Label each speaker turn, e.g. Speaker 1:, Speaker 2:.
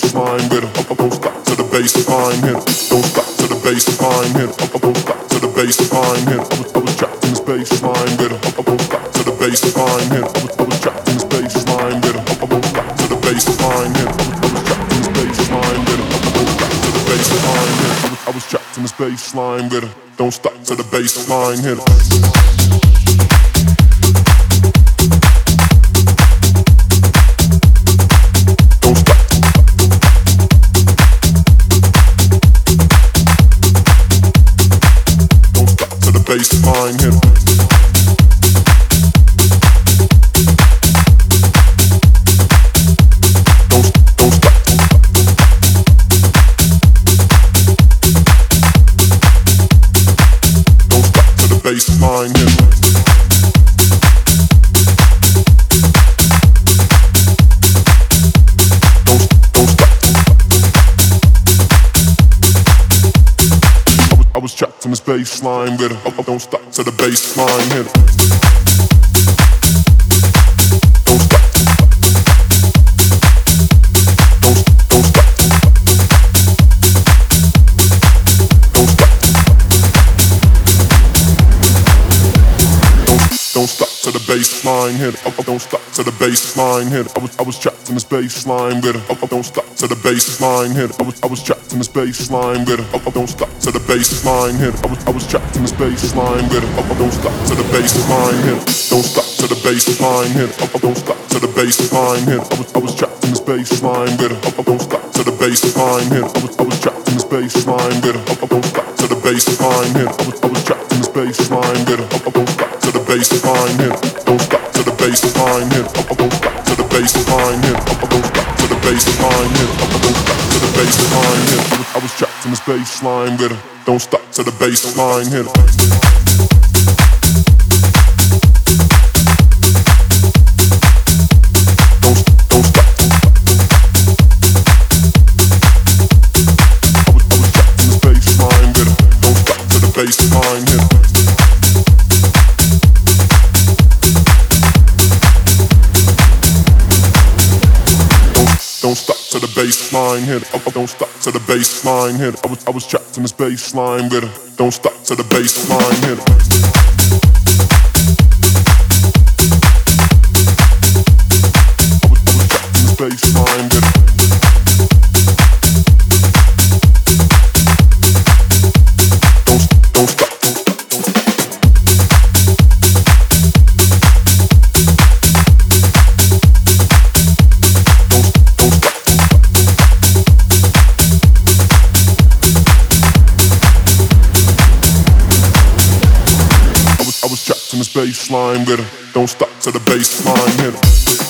Speaker 1: baseline with it. Don't stop to the baseline hit. Don't stop to the baseline hit. Don't stop to the baseline hit. I was trapped in this baseline with it. Don't stop to the baseline hit. I was trapped in this baseline with it. Don't stop to the baseline hit. I was trapped in this baseline with it. Don't stop to the baseline hit. I was trapped in this baseline with it. Don't stop to the baseline hit. Baseline hit. Don't stop. Don't stop to the baseline hit. Don't stop. I was trapped in this baseline with it. Don't stop to the baseline hit. Don't stop. Don't stop. Don't stop. Don't stop to the baseline hit. Don't stop to the baseline hit. I was trapped in this baseline with it. Don't stop to the baseline hit. I was trapped in this baseline with it. Don't stop to the baseline hit. I was trapped in this baseline with it. Don't stop to the baseline hit. Don't stop to the baseline hit. Don't stop to the baseline hit. I was trapped in this baseline with it. Don't stop to the baseline hit. I was trapped in this baseline with it. Don't stop to the baseline hit. I was trapped in this baseline with it. Don't stop to the baseline hit. Don't stop to the baseline hit. Don't stop to the baseline hit. Don't stop to the baseline hit. Don't stop to the baseline hit. I was trapped in this baseline with it. Don't stop to the baseline hit. Don't stop. I was trapped in this baseline with it. Don't stop to the baseline hit. Don't stop to the baseline hit. Don't stop to the baseline hit. I was trapped in this baseline with it. Don't stop to the baseline hit. I was trapped in this baseline with it. Don't stop. I was trapped in this baseline with it. Don't stop to the baseline hit.